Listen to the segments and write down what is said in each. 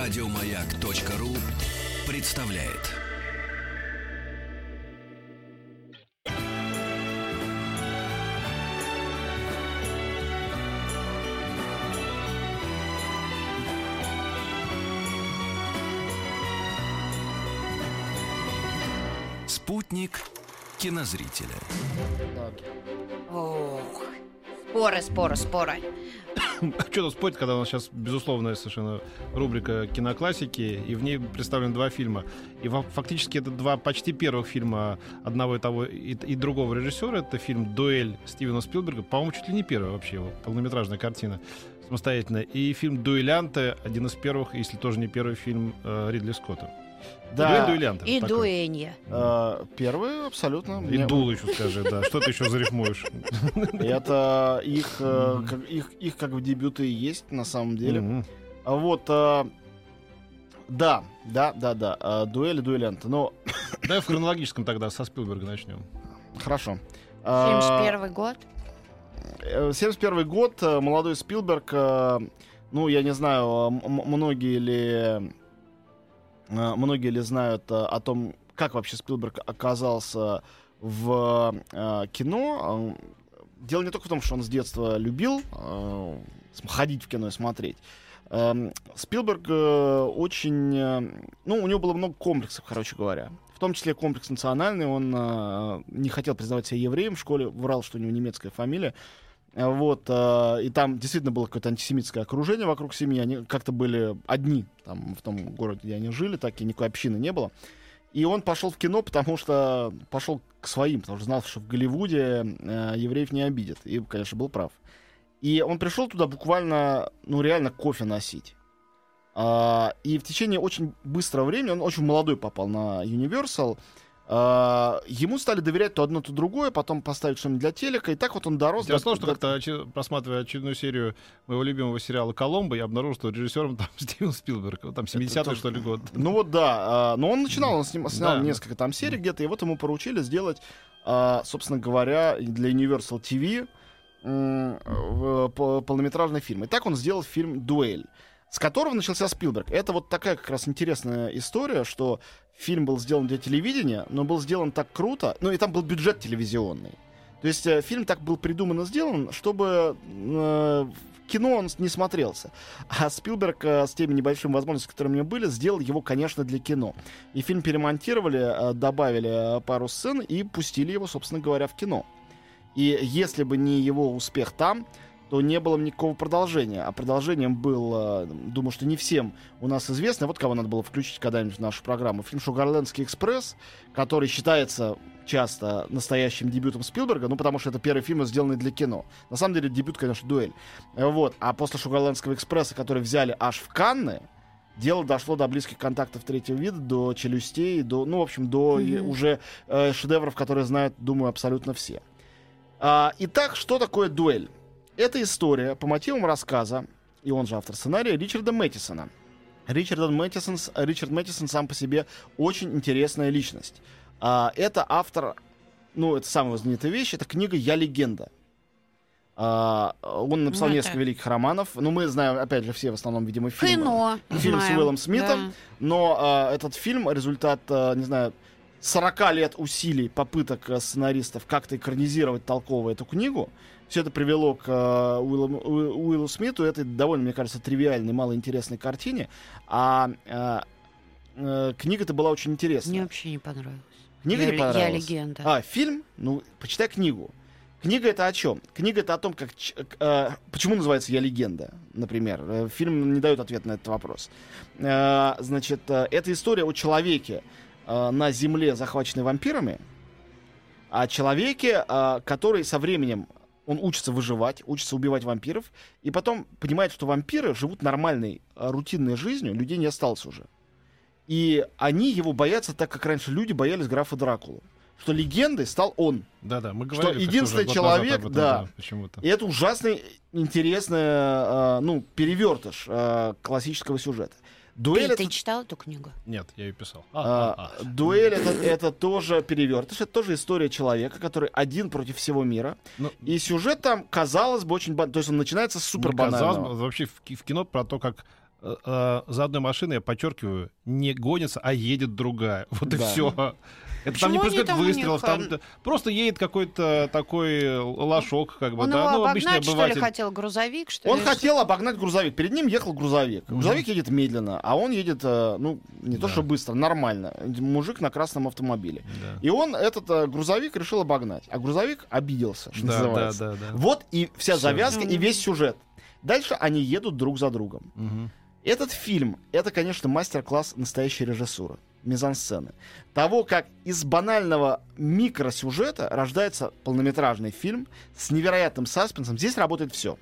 Радиомаяк.ру представляет. Спутник кинозрителя. Ох, споры. Что тут спорить, когда у нас сейчас, безусловно, совершенно рубрика киноклассики, и в ней представлены два фильма. И фактически это два почти первых фильма одного и того и другого режиссера. Это фильм «Дуэль» Стивена Спилберга, по-моему, чуть ли не первая вообще его полнометражная картина самостоятельно. И фильм «Дуэлянты», один из первых, если тоже не первый фильм Ридли Скотта. Да. «Дуэлянты». И «Дуэнья». Первый абсолютно. И «Дул» еще скажи, да. Что ты еще зарифмуешь? Это их как бы дебюты и есть на самом деле. Вот, да. «Дуэль» и «Дуэлянты». Но давай в хронологическом тогда со Спилберга начнем. хорошо. 71 год. 71 год, молодой Спилберг. Ну, я не знаю, многие ли знают о том, как вообще Спилберг оказался в кино. Дело не только в том, что он с детства любил ходить в кино и смотреть. Спилберг очень... у него было много комплексов, короче говоря. В том числе комплекс национальный. Он не хотел признавать себя евреем в школе, врал, что у него немецкая фамилия. Вот, и там действительно было какое-то антисемитское окружение вокруг семьи. Они как-то были одни там, в том городе, где они жили, так и никакой общины не было. И он пошел в кино, потому что пошел к своим, потому что знал, что в Голливуде евреев не обидят. И, конечно, был прав. И он пришел туда буквально, реально кофе носить. И в течение очень быстрого времени, он очень молодой попал на Universal, ему стали доверять то одно, то другое, потом поставить что-нибудь для телека, и так вот он дорос. Дело в том, что как-то, просматривая очередную серию моего любимого сериала «Коломбо», я обнаружил, что режиссером там Стивен Спилберг, там 70-й, что ли, год. Ну вот да, но он начинал, он снял несколько там серий где-то, и вот ему поручили сделать, собственно говоря, для Universal TV полнометражный фильм. И так он сделал фильм «Дуэль», с которого начался Спилберг. Это вот такая как раз интересная история, что фильм был сделан для телевидения, но был сделан так круто, и там был бюджет телевизионный. То есть фильм так был придуман и сделан, чтобы в кино он не смотрелся. А Спилберг с теми небольшими возможностями, которые у него были, сделал его, конечно, для кино. И фильм перемонтировали, добавили пару сцен и пустили его, собственно говоря, в кино. И если бы не его успех там, то не было никакого продолжения. А продолжением был, думаю, что не всем у нас известно, вот кого надо было включить когда-нибудь в нашу программу, фильм «Шугарлендский экспресс», который считается часто настоящим дебютом Спилберга, потому что это первый фильм, сделанный для кино. На самом деле дебют, конечно, «Дуэль». Вот. А после «Шугарлендского экспресса», который взяли аж в Канны, дело дошло до близких контактов третьего вида, до «Челюстей», до уже шедевров, которые знают, думаю, абсолютно все. Итак, что такое «Дуэль»? Это история по мотивам рассказа, и он же автор сценария, Ричарда Мэттисона. Ричард Мэттисон сам по себе очень интересная личность. Это автор, это самая знаменитая вещь, это книга «Я легенда». Он написал несколько великих романов. Мы знаем, опять же, все в основном, видимо, фильм с Уиллом Смитом. Да. Но этот фильм — результат, 40 лет усилий, попыток сценаристов как-то экранизировать толково эту книгу. Все это привело к Уиллу Смиту. Это довольно, мне кажется, тривиальной, малоинтересной картине. Книга-то была очень интересная. Мне вообще не понравилось. Книга не понравилась? «Я легенда». Фильм? Почитай книгу. Книга — это о чем? Книга — это о том, почему называется «Я легенда», например. Фильм не дает ответа на этот вопрос. Это история о человеке на Земле, захваченной вампирами, о человеке, который со временем он учится выживать, учится убивать вампиров, и потом понимает, что вампиры живут нормальной, рутинной жизнью, людей не осталось уже. И они его боятся так, как раньше люди боялись графа Дракулу. Что легендой стал он. Да, мы говорили, что единственный человек, почему-то. И это ужасно интересный, перевертыш классического сюжета. «Дуэль» ты читал эту книгу? Нет, я ее писал. «Дуэль» это тоже перевертыш, это тоже история человека, который один против всего мира. И сюжет там, казалось бы, очень... То есть он начинается с супер банального. Вообще в кино про то, как за одной машиной, я подчеркиваю, не гонится, а едет другая. Вот и все. Это там не происходит выстрелов, там просто едет какой-то такой лошок, как бы, он да, его ну, обычный обогнать, обыватель. что ли, хотел грузовик, что ли? Он хотел обогнать грузовик. Перед ним ехал грузовик. Грузовик едет медленно, а он едет, не то что быстро, нормально. Мужик на красном автомобиле. Да. И он этот грузовик решил обогнать. А грузовик обиделся, что называется. Да. Вот и вся Всё. завязка, и весь сюжет. Дальше они едут друг за другом. Этот фильм, это, конечно, мастер-класс настоящей режиссуры, мизансцены. Того, как из банального микросюжета рождается полнометражный фильм с невероятным саспенсом. Здесь работает все.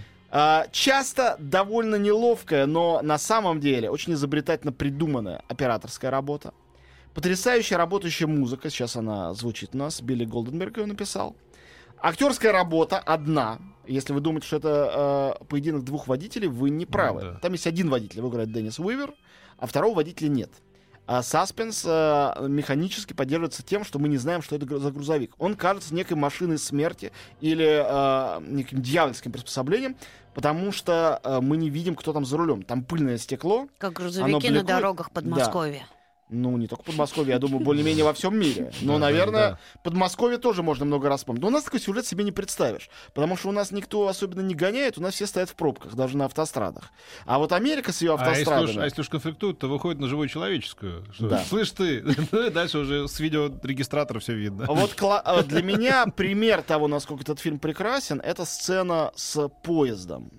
Часто довольно неловкая, но на самом деле очень изобретательно придуманная операторская работа. Потрясающая работающая музыка. Сейчас она звучит у нас. Билли Голденберг ее написал. Актерская работа одна. Если вы думаете, что это поединок двух водителей, вы не правы. Да. Там есть один водитель, его играет Деннис Уивер, а второго водителя нет. А саспенс механически поддерживается тем, что мы не знаем, что это за грузовик. Он кажется некой машиной смерти или неким дьявольским приспособлением, потому что мы не видим, кто там за рулем. Там пыльное стекло. Как грузовики на дорогах Подмосковья. Ну, не только Подмосковье, я думаю, более-менее во всем мире. Но, наверное, Подмосковье тоже можно много раз вспомнить. Но у нас такой сюжет себе не представишь. Потому что у нас никто особенно не гоняет, у нас все стоят в пробках, даже на автострадах. А вот Америка с ее автострадами... А если уж конфликтуют, то выходит на живую человеческую. Да. Слышь ты, дальше уже с видеорегистратора все видно. Вот для меня пример того, насколько этот фильм прекрасен, это сцена с поездом.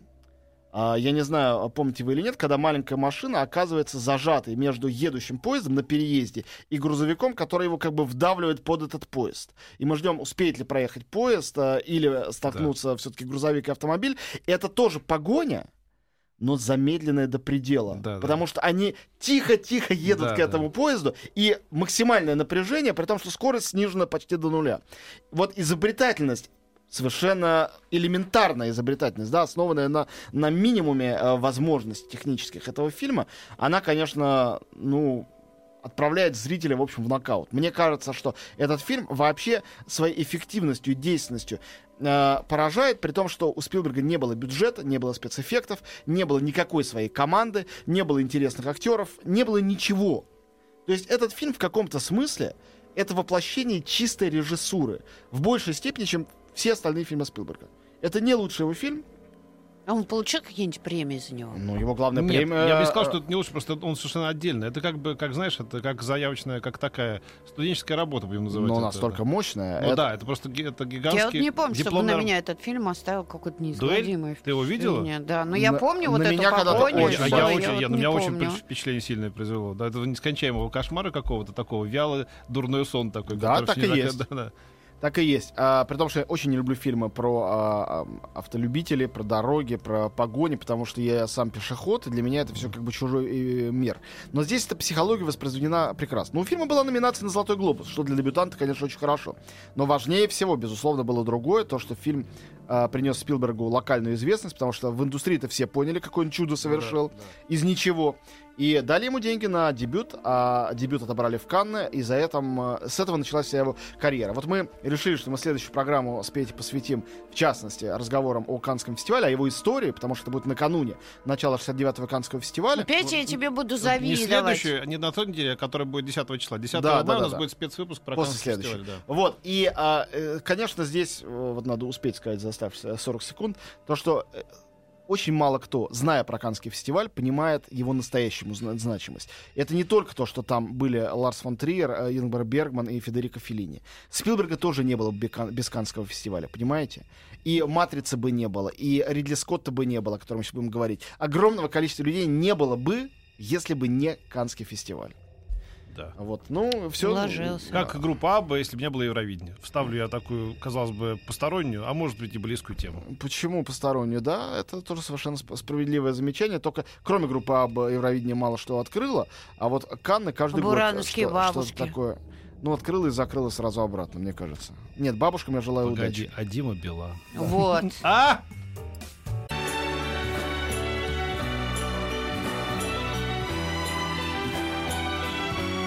Я не знаю, помните вы или нет, когда маленькая машина оказывается зажатой между едущим поездом на переезде и грузовиком, который его как бы вдавливает под этот поезд. И мы ждем, успеет ли проехать поезд или столкнуться все-таки грузовик и автомобиль. Это тоже погоня, но замедленная до предела. Потому что они тихо-тихо едут к этому поезду, и максимальное напряжение, при том, что скорость снижена почти до нуля. Вот изобретательность, совершенно элементарная изобретательность, да, основанная на минимуме возможностей технических этого фильма, она, конечно, отправляет зрителя, в общем, в нокаут. Мне кажется, что этот фильм вообще своей эффективностью и действенностью поражает, при том, что у Спилберга не было бюджета, не было спецэффектов, не было никакой своей команды, не было интересных актеров, не было ничего. То есть этот фильм в каком-то смысле это воплощение чистой режиссуры в большей степени, чем все остальные фильмы Спилберга. Это не лучший его фильм. А он получил какие-нибудь премии за него? Ну, его главная Нет, премия... я бы не сказал, что это не лучше, просто он совершенно отдельно. Это как бы, как знаешь, это как заявочная, как такая студенческая работа, будем называть. Но это, настолько мощная. Ну да, это просто это гигантский... Я вот не помню, чтобы дипломный... на меня этот фильм оставил какой-то неизгладимый Ты его видела? впечатление. Да, но я помню вот на эту меня когда-то погоню. очень На меня очень помню. впечатление сильное произвело. Да, этого нескончаемого кошмара какого-то такого, вялый, дурной сон такой. Да, так и есть. Да. Так и есть. При том, что я очень не люблю фильмы про автолюбителей, про дороги, про погони, потому что я сам пешеход, и для меня это все как бы чужой мир. Но здесь эта психология воспроизведена прекрасно. У фильма была номинация на «Золотой глобус», что для дебютанта, конечно, очень хорошо. Но важнее всего, безусловно, было другое, то, что фильм принес Спилбергу локальную известность, потому что в индустрии-то все поняли, какое он чудо совершил из ничего. И дали ему деньги на дебют, а дебют отобрали в Канны, и с этого началась вся его карьера. Вот мы решили, что мы следующую программу с Петей посвятим, в частности, разговорам о Каннском фестивале, о его истории, потому что это будет накануне начала 69-го Каннского фестиваля. Петя, я тебе буду Не завидовать. следующую, не на той неделе, а которая будет 10 числа. 10 мая у нас будет спецвыпуск про после Каннский следующего. фестиваль. Да. Вот, и, конечно, здесь вот надо успеть сказать за оставшиеся 40 секунд, то, что очень мало кто, зная про Каннский фестиваль, понимает его настоящую значимость. Это не только то, что там были Ларс фон Триер, Ингмар Бергман и Федерико Феллини. Спилберга тоже не было без Каннского фестиваля, понимаете? И «Матрицы» бы не было, и Ридли Скотта бы не было, о котором мы сейчас будем говорить. Огромного количества людей не было бы, если бы не Каннский фестиваль. Да. Вот, все. Уложился. Как группа Абба, если бы не было Евровидения. Вставлю я такую, казалось бы, постороннюю, а может быть и близкую тему. Почему постороннюю? Да, это тоже совершенно справедливое замечание. Только кроме группы Абба Евровидение мало что открыло, а вот Канны каждый год что-то такое. Открыла и закрыла сразу обратно, мне кажется. Нет, бабушкам я желаю удачи. А Дима Билан. Вот.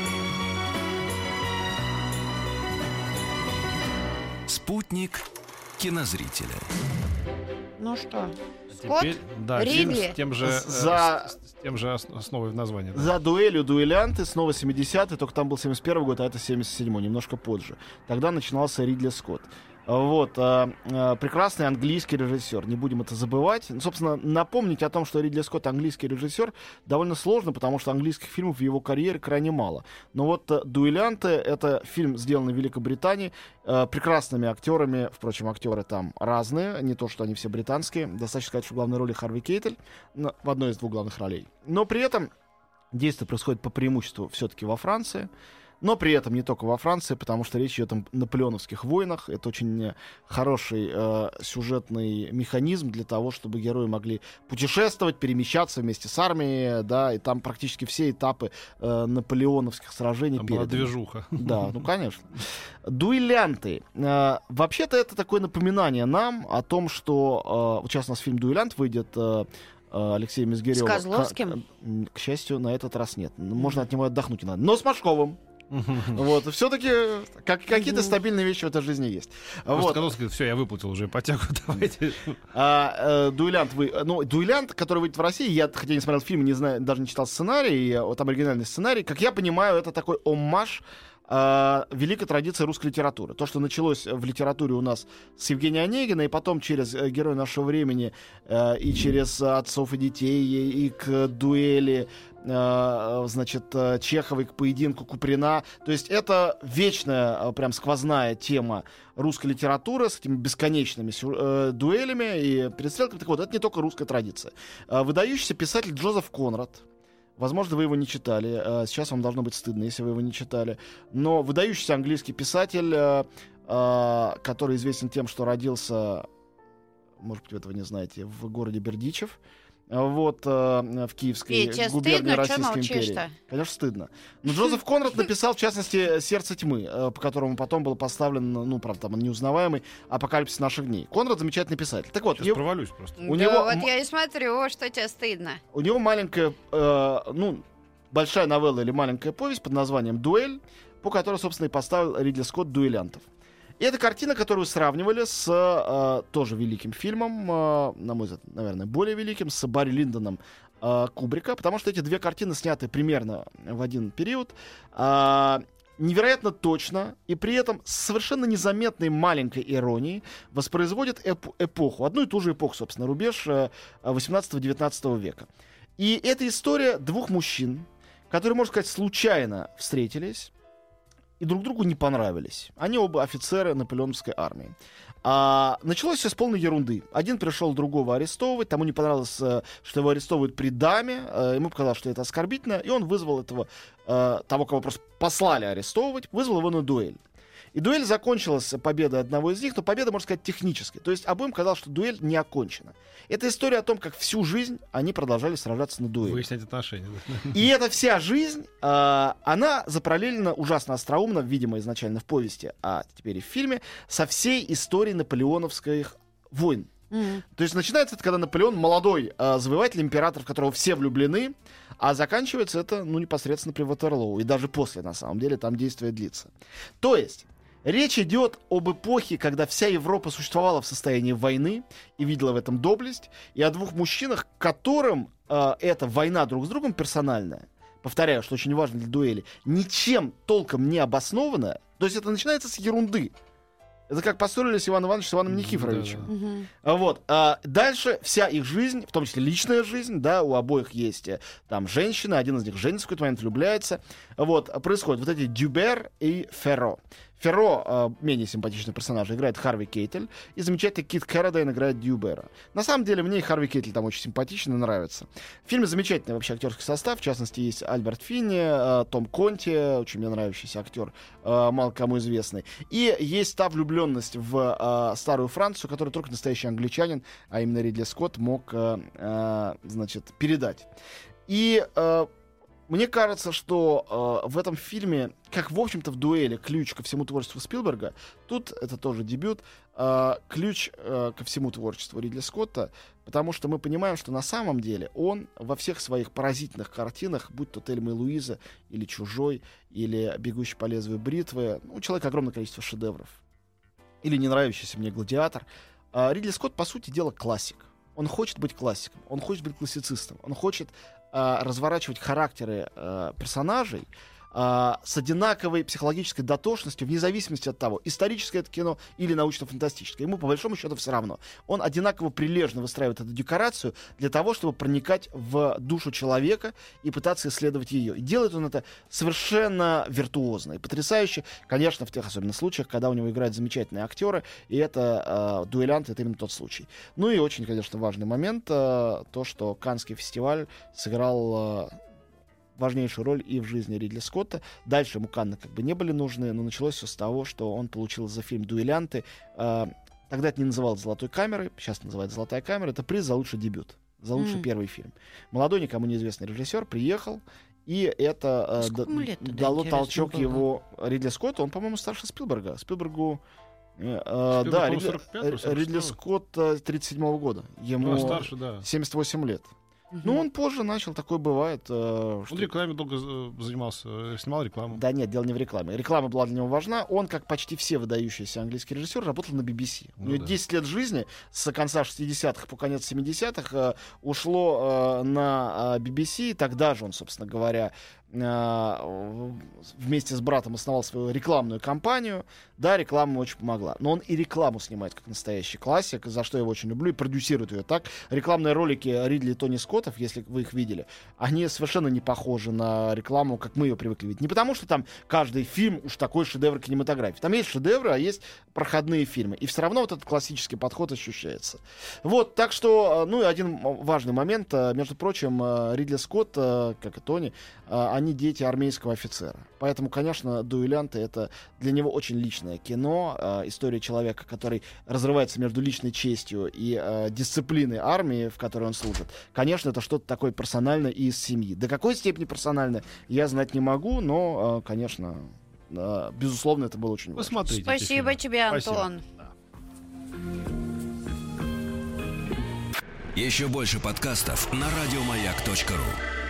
Спутник кинозрителя. Ну что, Теперь, да, фильм Ридли. с тем же, За- с тем же основой в названии. Да. За дуэлью дуэлянты, снова 70-й, только там был 71 год, а это 77-й, немножко позже. Тогда начинался Ридли Скотт. Вот, прекрасный английский режиссер, не будем это забывать. Собственно, напомнить о том, что Ридли Скотт английский режиссер, довольно сложно, потому что английских фильмов в его карьере крайне мало. Но вот «Дуэлянты» — это фильм, сделанный в Великобритании, прекрасными актерами, впрочем, актеры там разные, не то, что они все британские. Достаточно сказать, что в главной роли Харви Кейтель, в одной из двух главных ролей. Но при этом действие происходит по преимуществу все-таки во Франции. Но при этом не только во Франции, потому что речь идет о наполеоновских войнах. Это очень хороший сюжетный механизм для того, чтобы герои могли путешествовать, перемещаться вместе с армией, да, и там практически все этапы наполеоновских сражений Там была переданы. движуха. Да, ну конечно. «Дуэлянты». Вообще-то это такое напоминание нам о том, что... Вот сейчас у нас фильм «Дуэлянт» выйдет... Алексея Мизгирева. С Козловским? К счастью, на этот раз нет. Можно от него отдохнуть не надо. Но с Машковым. Вот, все-таки какие-то стабильные вещи в этой жизни есть. Просто Вот. Козловский говорит, все, я выплатил уже ипотеку, давайте. «Дуэлянт», который выйдет в России, я, хотя не смотрел фильм, не знаю, даже не читал сценарий, там оригинальный сценарий, как я понимаю, это такой оммаж великой традиции русской литературы. То, что началось в литературе у нас с Евгения Онегина, и потом через «Герои нашего времени» и через «Отцов и детей», и к «Дуэли», значит, Чеховой, к «Поединку Куприна». То есть это вечная, прям сквозная тема русской литературы с этими бесконечными дуэлями и перестрелками. Так вот, это не только русская традиция. Выдающийся писатель Джозеф Конрад. Возможно, вы его не читали. Сейчас вам должно быть стыдно, если вы его не читали. Но выдающийся английский писатель, который известен тем, что родился, может быть, вы этого не знаете, в городе Бердичев. Вот, в Киевской Тебе губернии стыдно? Чё Российской империи. молчишь-то? Конечно, стыдно. Но Джозеф Конрад написал, в частности, «Сердце тьмы», по которому потом был поставлен, ну, правда, там он неузнаваемый, «Апокалипсис наших дней». Конрад — замечательный писатель. Так вот, Сейчас провалюсь просто. у Да, него вот я и смотрю, что тебе стыдно. у него маленькая, большая новелла или маленькая повесть под названием «Дуэль», по которой, собственно, и поставил Ридли Скотт «Дуэлянтов». И это картина, которую сравнивали с тоже великим фильмом, на мой взгляд, наверное, более великим, с Барри Линдоном Кубрика, потому что эти две картины сняты примерно в один период, невероятно точно и при этом с совершенно незаметной маленькой иронией воспроизводят эпоху, одну и ту же эпоху, собственно, рубеж 18-19 века. И это история двух мужчин, которые, можно сказать, случайно встретились и друг другу не понравились. Они оба офицеры наполеоновской армии. Началось все с полной ерунды. Один пришел другого арестовывать, тому не понравилось, что его арестовывают при даме, ему показалось, что это оскорбительно, и он вызвал того, кого просто послали арестовывать, вызвал его на дуэль. И дуэль закончилась победой одного из них, но победа, можно сказать, технической. То есть обоим казалось, что дуэль не окончена. Это история о том, как всю жизнь они продолжали сражаться на дуэли. Выяснять отношения. И эта вся жизнь, она запараллелена ужасно остроумно, видимо, изначально в повести, а теперь и в фильме, со всей историей наполеоновских войн. То есть начинается это, когда Наполеон молодой завоеватель, император, в которого все влюблены, а заканчивается это, непосредственно при Ватерлоу. И даже после, на самом деле, там действие длится. То есть речь идет об эпохе, когда вся Европа существовала в состоянии войны и видела в этом доблесть, и о двух мужчинах, которым эта война друг с другом персональная, повторяю, что очень важно для дуэли, ничем толком не обоснованная. То есть это начинается с ерунды. Это как поссорились Иван Иванович с Иваном Никифоровичем. Вот. Дальше вся их жизнь, в том числе личная жизнь, да, у обоих есть там женщины, один из них женится в какой-то момент, влюбляется. Вот. Происходят вот эти Дюбер и Ферро. Ферро, менее симпатичный персонаж, играет Харви Кейтель, и замечательный Кит Кэррадайн играет Дюбера. На самом деле, мне и Харви Кейтель там очень симпатичен и нравится. В фильме замечательный вообще актерский состав, в частности, есть Альберт Финни, Том Конти, очень мне нравящийся актер, мало кому известный. И есть та влюбленность в старую Францию, которую только настоящий англичанин, а именно Ридли Скотт, мог, передать. И мне кажется, что в этом фильме, как, в общем-то, в «Дуэли» ключ ко всему творчеству Спилберга, тут это тоже дебют, ключ ко всему творчеству Ридли Скотта, потому что мы понимаем, что на самом деле он во всех своих поразительных картинах, будь то «Тельма и Луиза», или «Чужой», или «Бегущий по лезвию бритвы», у человека огромное количество шедевров. или не нравящийся мне «Гладиатор». Ридли Скотт, по сути дела, классик. Он хочет быть классиком, он хочет быть классицистом, он хочет разворачивать характеры персонажей с одинаковой психологической дотошностью, вне зависимости от того, историческое это кино или научно-фантастическое. Ему, по большому счету, все равно. Он одинаково прилежно выстраивает эту декорацию для того, чтобы проникать в душу человека и пытаться исследовать ее. И делает он это совершенно виртуозно и потрясающе, конечно, в тех особенно случаях, когда у него играют замечательные актеры, и это «Дуэлянт» — это именно тот случай. Ну и очень, конечно, важный момент, то, что Каннский фестиваль сыграл важнейшую роль и в жизни Ридли Скотта. Дальше ему Канны как бы не были нужны, но началось все с того, что он получил за фильм «Дуэлянты». Тогда это не называлось «Золотой камерой», сейчас называется «Золотая камера». Это приз за лучший дебют, за лучший первый фильм. Молодой, никому неизвестный режиссер приехал, и это дало толчок его Ридли Скотту. Он, по-моему, старше Спилберга. Спилбергу... да, Ридли Скотт 37-го года. Ему старше, да. 78 лет. Ну, он позже начал, такое бывает. Он в рекламе долго занимался, снимал рекламу. Да нет, дело не в рекламе. Реклама была для него важна. Он, как почти все выдающиеся английские режиссеры, работал на BBC. У него 10 лет жизни, с конца 60-х по конец 70-х, ушло на BBC. Тогда же он, собственно говоря, вместе с братом основал свою рекламную кампанию. Да, реклама ему очень помогла. Но он и рекламу снимает как настоящий классик, за что я его очень люблю, и продюсирует ее так. Рекламные ролики Ридли и Тони Скоттов, если вы их видели, они совершенно не похожи на рекламу, как мы ее привыкли видеть. Не потому, что там каждый фильм уж такой шедевр кинематографии. Там есть шедевры, а есть проходные фильмы. И все равно вот этот классический подход ощущается. Вот, так что, ну и один важный момент. Между прочим, Ридли Скотт, как и Тони, они дети армейского офицера. Поэтому, конечно, «Дуэлянты» — это для него очень личное кино. История человека, который разрывается между личной честью и дисциплиной армии, в которой он служит. Конечно, это что-то такое персональное и из семьи. До какой степени персональное, я знать не могу, но, конечно, безусловно, это было очень важно. Посмотрите. Спасибо тебе, Антон. Еще больше подкастов на радиомаяк.ру.